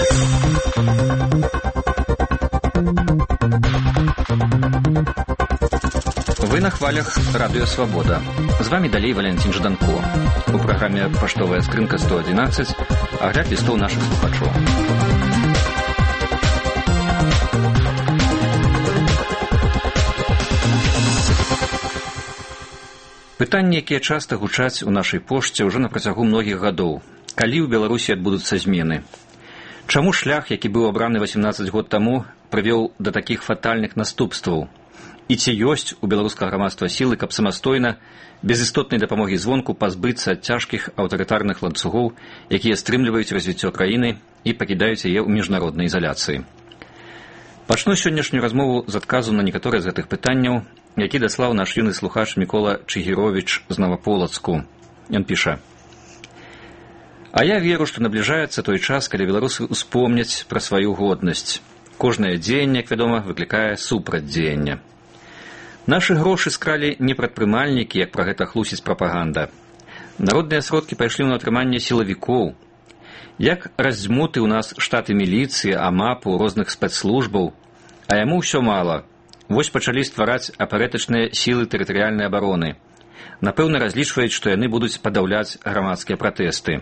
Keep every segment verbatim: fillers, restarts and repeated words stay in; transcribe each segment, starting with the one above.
Вы на хвалях Радио Свобода. З вами далей Валентин Жданко. У праграме «Паштовая скрынка сто одиннадцать» агляд лістоў нашых слухачоў. Пытанні, якія часта гучаць у нашай пошце ўжо на працягу многіх гадоў. Калі ў Беларусі адбудуцца змены? Чаму шлях, які быў абраны восемнадцаць год таму, прывёў да такіх фатальных наступстваў? І ці ёсць у беларускага грамадства сілы, каб самастойна, без істотнай дапамогі звонку пазбыцца ад цяжкіх аўтарытарных ланцугоў, якія стрымліваюць развіццё краіны і пакідаюць яе ў міжнароднай ізаляцыі? Пачну сённяшнюю размову з адказу на некаторыя з гэтых пытанняў, які даслаў наш юны слухач Мікола Чыгіровіч з Новаполацку. Ён піша: «А я веру, што набліжаецца той час, калі беларусы успомняць пра сваю годнасць. Кожнае дзеянне, як вядома, выклікае супрацьдзеянне. Нашы грошы скралі не прадпрымальнікі, як пра гэта хлусіць прапаганда. Народныя сродкі пайшлі ў атрыманне сілавікоў. Як раздзьмуты ў нас штаты міліцыі, амапу, розных спецслужбаў, а яму ўсё мала. Вось пачалі ствараць апаратычныя сілы тэрытарыяльнай абароны. Напэўна, разлічваюць, што яны будуць падаўляць грамадскія пратэсты.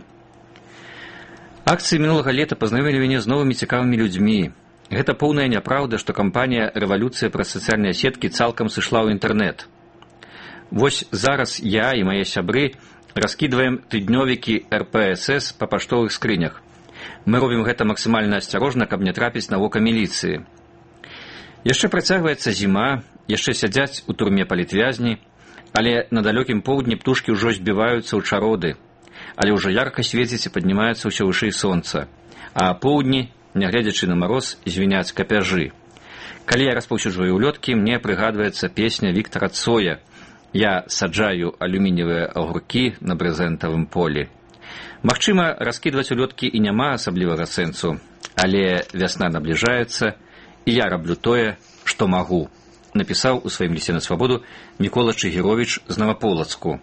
Акцыі мінулага лета пазнаёмілі мяне з новымі цікавымі людзьмі. Гэта поўная няпраўда, што кампанія «Рэвалюцыя праз сацыяльныя сеткі» цалкам сышла ў інтэрнэт. Вось зараз я і мае сябры раскідваем тыднёвікі эр пэ эс эс па паштовых скрынях. Мы робім гэта максімальна асцярожна, каб не трапіць на вока міліцыі. Яшчэ працягваецца зіма, яшчэ сядзяць у турме палітвязні, але на далёкім поўдні птушкі ўжо збіваюцца ў чароды, але ўжо ярка свеціць і паднімаецца ўсё вышэй сонца, а а поўдні, нягледзячы на мароз, звіняць капяжы. Калі я распаўсюджваю ўлёткі, мне прыгадваецца песня Віктара Цоя «Я саджаю алюмініевыя агуркі на брэзентавым полі». Магчыма, раскідваць улёткі і няма асаблівага сэнсу, але вясна набліжаецца, і я раблю тое, што магу, напісаў у сваім лісце на свабоду Мікола Чыгіровіч з Новаполацку.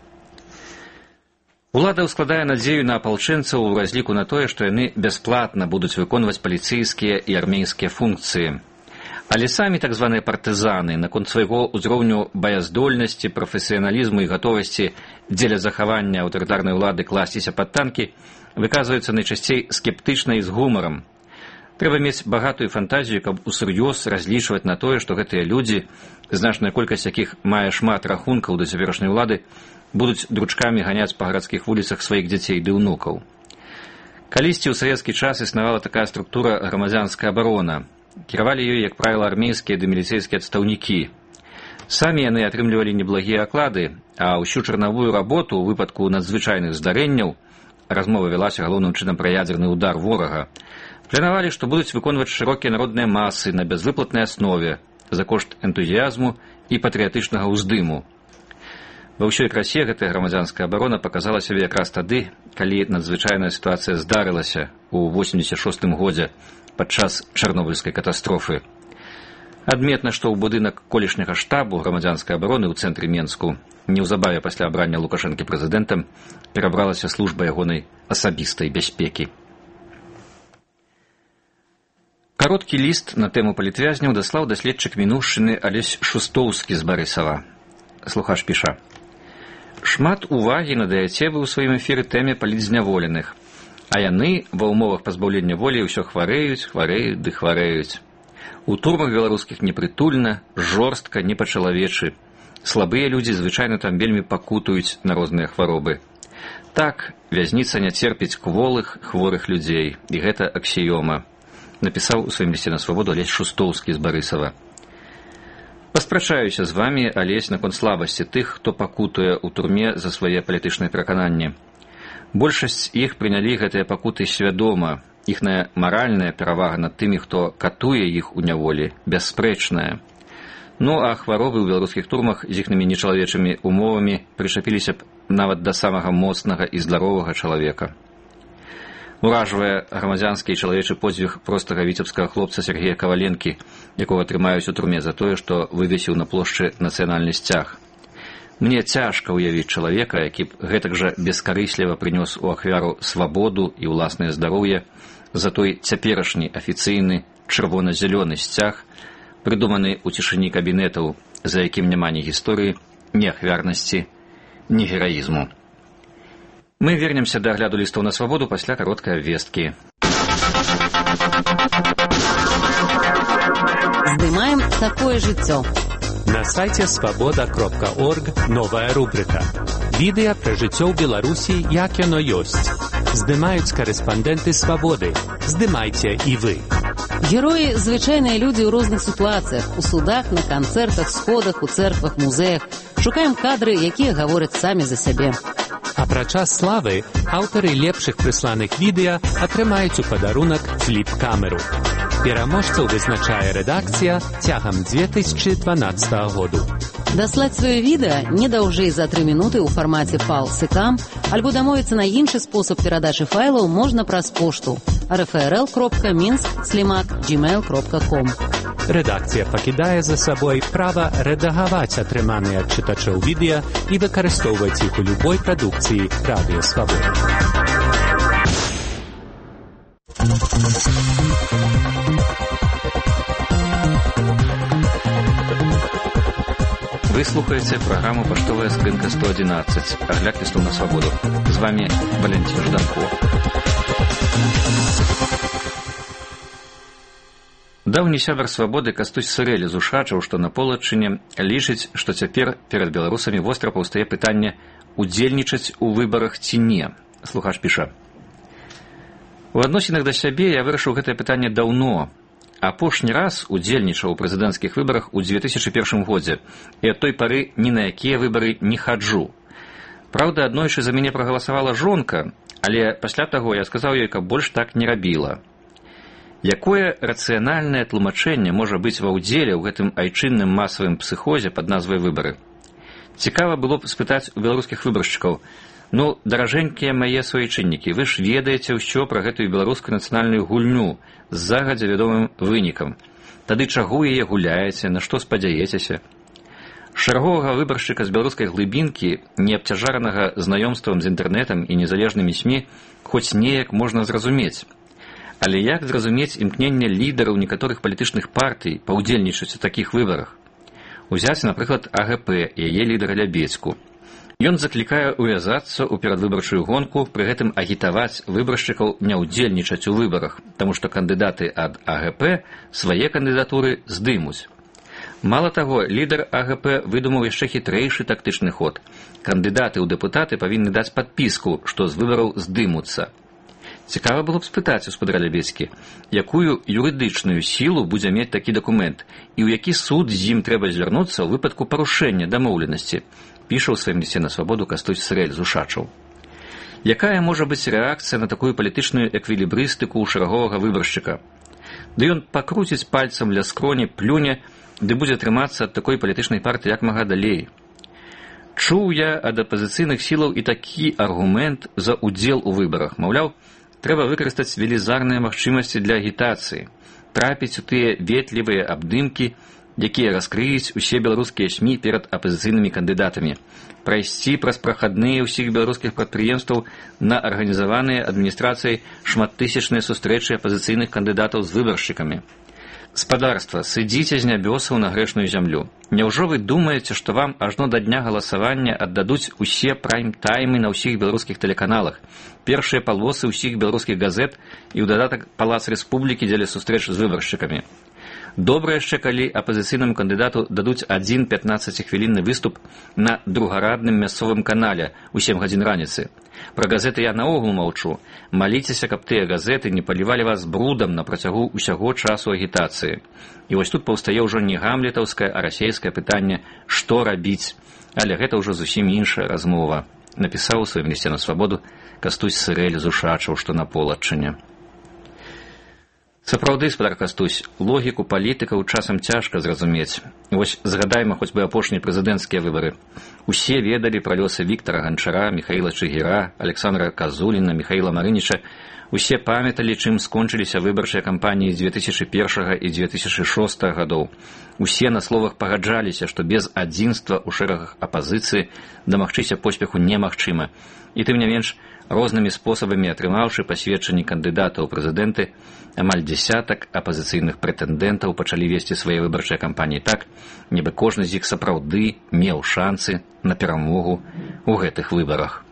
Улада ўскладае надзею на апалчэнцаў у разліку на тое, што яны бясплатна будуць выконваць паліцэйскія і армейскія функцыі. Але самі так званыя партызаны наконт свайго ўзроўню баяздольнасці, прафесіяналізму і гатовасці дзеля захавання аўтарытарнай улады класціся пад танкі выказваюцца найчасцей скептычна і з гумарам. Трэба мець багатую фантазію, каб усур'ёз разлічваць на тое, што гэтыя людзі, значная колькасць якіх мае шмат рахункаў да цяперашняй улады, будуць дручкамі ганяць па гарадскіх вуліцах сваіх дзяцей ды ўнукаў. Калісьці ў савецкі час існавала такая структура грамадзянская абарона. Кіравалі ёй, як правіла, армейскія ды міліцэйскія адстаўнікі. Самі яны атрымлівалі неблагія аклады, а ўсю чарнавую работу ў выпадку надзвычайных здарэнняў, размова вялася галоўным чынам пра ядзерны ўдар ворага, планавалі, што будуць выконваць шырокія народныя масы на бязвыплатнай аснове за кошт энтузіязму і патрыятычнага ўздыму. Ва ўсёй красе гэтая грамадзянская абарона паказала сябе якраз тады, калі надзвычайная сітуацыя здарылася ў восемдзесят шостым годзе падчас чарнобыльскай катастрофы. Адметна, што ў будынак колішняга штабу грамадзянскай абароны ў цэнтры Менску неўзабаве пасля абрання Лукашэнкі прэзідэнтам перабралася служба ягонай асабістай бяспекі. Кароткі ліст на тэму палітвязняў даслаў даследчык мінуўшчыны Алесь Шустоўскі з Барысава. Слухач піша: «Шмат увагі надаяце вы ў сваім эфіры тэме палітзняволеных, а яны ва ўмовах пазбаўлення волі ўсё хварэюць, хварэюць ды хварэюць. У турмах беларускіх непрытульна, жорстка, не па-чалавечы. Слабыя людзі звычайна там вельмі пакутуюць на розныя хваробы. Так, вязніца не церпіць кволых, хворых людзей, і гэта аксіёма», напісаў у сваім лісце на свабоду Алесь Шустоўскі з Барысава. Паспрачаюся з вамі, Алесь, наконт слабасці тых, хто пакутуе ў турме за свае палітычныя перакананні. Большасць іх прынялі гэтыя пакуты свядома. Іхная маральная перавага над тымі, хто катуе іх у няволі, бясспрэчная. Ну, а хваробы ў беларускіх турмах з іхнымі нечалавечымі умовамі прычапіліся б нават да самага моцнага і здаровага чалавека. Уражвае грамадзянскі і чалавечы подзвіг простага віцебскага хлопца Сергея Каваленкі, якога трымаюць у турме за тое, што вывесіў на плошчы нацыянальны сцяг. Мне цяжка ўявіць чалавека, які б гэтак жа бескарысліва прынёс у ахвяру свабоду і ўласнае здароўе за той цяперашні афіцыйны чырвона-зялёны сцяг, прыдуманы ў цішыні кабінетаў, за якім няма ні гісторыі, ні ахвярнасці, ні гераізму. Мы вернемся да агляду лістаў на свабоду пасля кароткай абвесткі. Здымаем такое жыццё. На сайце свабода кропка орг новая рубрика. Відэа пра жыццё ў Беларусі, як яно ёсць. Здымаюць карэспандэнты свабоды. Здымайце і вы. Героі – звычайныя людзі ў розных сітуацыях, у судах, на канцэртах, сходах, у цэрквах, музеях. Шукаем кадры, якія гавораць самі за сябе. Апрача славы, аўтары лепшых прысланых відэа атрымаюць у падарунак фліп-камеру. Пераможцаў вызначае рэдакцыя цягам дзве тысячы дванаццатага году. Даслаць сваё відэа не даўжэй за тры минуты ў фармаце файл сыкам, альбо дамовіцца на іншы спосаб перадачы файлаў можна праз пошту эр эф эр эл кропка мінск слімак джімейл кропка ком. Рэдакцыя пакідае за сабой права рэдагаваць атрыманыя ад чытачоў відэа і выкарыстоўваць іх у любой прадукцыі Радыё Свабода. Вы слухаеце праграму «Паштовая скрынка сто одиннадцать», агляд лістаў на свабоду. З вами Валентин Жданко. Даўні сябар свабоды Кастусь Сырэль з Ушачаў, што на Полачыне, лічыць, што цяпер перад беларусамі востра паўстае пытанне удзельнічаць у выбарах ці не. Слухач піша: у адносінах да сябе я вырашыў гэтае пытанне даўно. Апошні раз удзельнічаў у прэзідэнцкіх выбарах у дзве тысячы першым годзе, і ад той пары ні на якія выбары не хаджу. Праўда, аднойчы за мяне прагаласавала жонка, але пасля таго я сказаў ёй, каб больш так не рабіла. Якое рацыянальнае тлумачэнне можа быць ва ўдзеле ў гэтым айчынным масавым псіхозе пад назвай выбары? Цікава было б спытаць у беларускіх выбаршчыкаў: ну, даражэнькія мае суайчыннікі, вы ж ведаеце ўсё пра гэтую беларускую нацыянальную гульню з загадзя вядомым вынікам. Тады чаго яе гуляеце, на што спадзяецеся? Шараговага выбаршчыка з беларускай глыбінкі, не абцяжаранага знаёмствам з інтэрнэтам і незалежнымі СМІ, хоць неяк можна зразумець. Але як зразумець імкненне лідараў некаторых палітычных партый паўдзельнічаць у такіх выбарах? Узяць, напрыклад, а гэ пэ і яе лідара Лябедзьку. Ён заклікае увязацца ў перадвыбарчую гонку, пры гэтым агітаваць выбаршчыкаў не ўдзельнічаць у выбарах, таму што кандыдаты ад а гэ пэ свае кандыдатуры здымуць. Мала таго, лідар а гэ пэ выдумаў яшчэ хітрэйшы тактычны ход. Кандыдаты ў дэпутаты павінны даць падпіску, што з выбараў здымуцца. Цікава было б спытаць у спадара Лябедзькі, якую юрыдычную сілу будзе мець такі дакумент і ў які суд з ім трэба звярнуцца ў выпадку парушэння дамоўленасці, піша ў сваім лісце на свабоду Кастусь Сырэль з Ушачаў. Якая можа быць рэакцыя на такую палітычную эквілібрыстыку ў шараговага выбаршчыка? Ды ён пакруціць пальцам ля скроні, плюне, ды будзе трымацца ад такой палітычнай партыі як мага далей. Чуў я ад апазіцыйных сілаў і такі аргумент за ўдзел у выбарах. Маўляў, трэба выкарыстаць велізарныя магчымасці для агітацыі, трапіць у тыя ветлівыя абдымкі, якія раскрыюць усе беларускія СМІ перад апазіцыйнымі кандыдатамі, прайсці праз прахадныя ўсіх беларускіх прадпрыемстваў на арганізаваныя адміністрацыяй шматтысячныя сустрэчы апазіцыйных кандыдатаў з выбаршчыкамі. Спадарства, сыдзіце з нябёсаў на грэшную зямлю. Няўжо вы думаеце, што вам ажно да дня галасавання аддадуць усе прайм-таймы на ўсіх беларускіх тэлеканалах, першыя палосы ўсіх беларускіх газет і ў дадатак Палац Рэспублікі дзеля сустрэч з выбаршчыкамі? Добра яшчэ, калі апазіцыйнаму кандыдату дадуць адзін пятнаццацігвілінны выступ на другарадным мясцовым канале ў сем гадзін раніцы. Пра газеты я наогул маўчу. Маліцеся, каб тыя газеты не палівалі вас брудам на працягу ўсяго часу агітацыі. І вось тут паўстае ўжо не гамлетаўскае, а расейскае пытанне, што рабіць. Але гэта ўжо зусім іншая размова. Напісаў у сваім лісце на свабоду Кастусь Сырэль з Ушачаў, што на Полачыне. Сапраўды, спадар Кастусь, логіку палітыкаў часам цяжка зразумець. Вось згадайма хоць бы апошнія прэзідэнцкія выбары. Усе ведалі пра лёсы Віктара Ганчара, Міхаіла Чыгіра, Александра Казуліна, Міхаіла Марыніча. Усе памяталі, чым скончыліся выбарчыя кампаніі дзве тысячы першага і дзве тысячы шостага гадоў. Усе на словах пагаджаліся, што без адзінства ў шэрагах апазіцыі дамагчыся поспеху немагчыма. І тым не менш, рознымі спосабамі атрымаўшы пасведчанні кандыдата ў прэзідэнты, амаль дзясятак апазіцыйных прэтэндэнтаў пачалі весці свае выбарчыя кампаніі так, нібы кожны з іх сапраўды меў шансы на перамогу ў гэтых выбарах.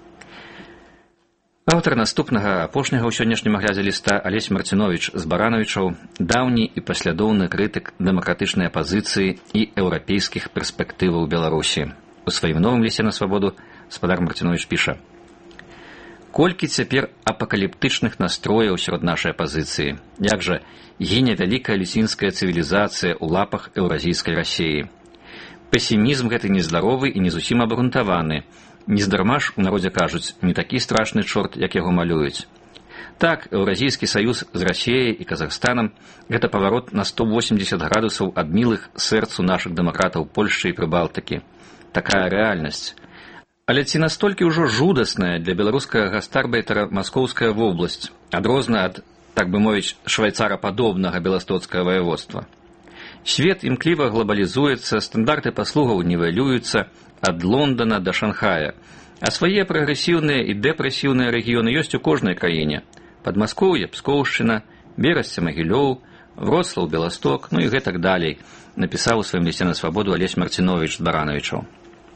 Аўтар наступнага апошняга ў сённяшнім аглядзе ліста Алесь Марціновіч з Баранавічаў, даўні і паслядоўны крытык дэмакратычнай апазіцыі і еўрапейскіх перспектываў Беларусі. У сваім новым лісце на свабоду спадар Марціновіч піша: «Колькі цяпер апакаліптычных настрояў сярод нашай апазіцыі, як жа гіне вялікая лісінская цывілізацыя ў лапах еўразійскай Расіі. Песімізм гэты нездаровы і не зусім абгрунтаваны. Нездарма ж у народзе кажуць, не такі страшны чорт, як яго малююць. Так, Еўразійскі саюз з Расіяй і Казахстанам – гэта паварот на сто восемьдесят градусаў ад мілых сэрцу нашых дэмакратаў Польшчы і Прыбалтыкі. Такая рэальнасць. Але ці настолькі ўжо жудасная для беларускага гастарбайтара Маскоўская вобласць, адрозна ад, так бы мовіць, швайцарападобнага беластоцкага ваяводства? Свет імкліва глобалізуецца, стандарты паслугаў нівелююцца ад Лондона да Шанхая, а свае прагрэсіўныя і дэпрэсіўныя рэгіёны ёсць у кожнай краіне. Падмаскоўе, Пскоўшчына, Берасце, Магілёў, Вроцлаў, Беласток, ну і гэтак далей, напісаў у сваім лісце на свабоду Алесь Марціновіч з Баранавічаў.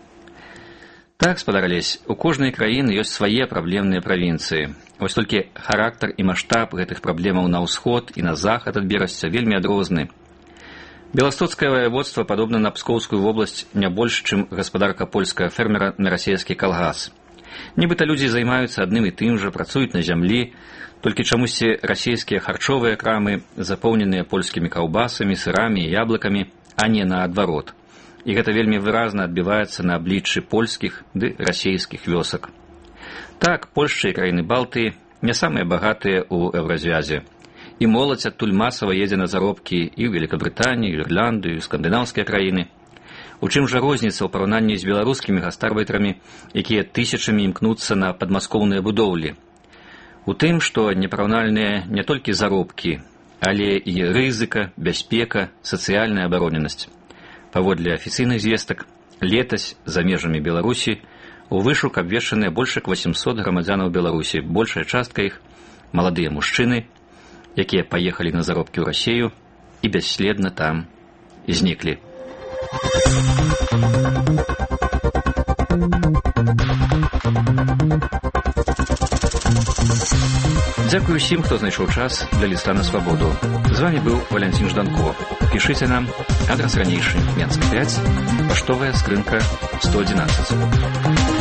Так, спадар Алесь, у кожнай краіны ёсць свае праблемныя правінцыі. Вось толькі характар і маштаб гэтых праблемаў на ўсход і на захад ад Берасця вельмі адрозны. Беластоцкае ваяводства падобна на Пскоўскую вобласць не больш, чым гаспадарка польская фермера на расійскі калгас. Нібыта людзі займаюцца адным і тым жа, працуюць на зямлі, толькі чамусьці расійскія харчовыя крамы запоўненыя польскімі каўбасамі, сырамі і яблыкамі, а не наадварот. І гэта вельмі выразна адбіваецца на абліччы польскіх ды расійскіх вёсак. Так, Польшча і краіны Балтыі не самыя багатыя ў еўразвязе. І моладзь адтуль масава едзе на заробкі і ў Великабрытанію, Ірландыю, скандынаўскія краіны. У чым жа розніца ў параўнанні з беларускімі гастарбайтарамі, якія тысячамі імкнуцца на падмаскоўныя будоўлі? У тым, што непараўнальныя не толькі заробкі, але і рызыка, бяспека, сацыяльная абароненасць. Паводле афіцыйных звестак, летась за межамі Беларусі у вышук абвешчаныя больш як восемьсот грамадзянаў Беларусі, большая частка іх маладыя мужчыны, якія паехалі на заробкі ў Расію і бясследна там зніклі. Дзякую ўсім, хто знайшоў час для ліста на свабоду. З вами быў Валянцін Жданко. Пішыце нам, адрас ранейшы, Менск пять, паштовая скрынка сто одиннадцать.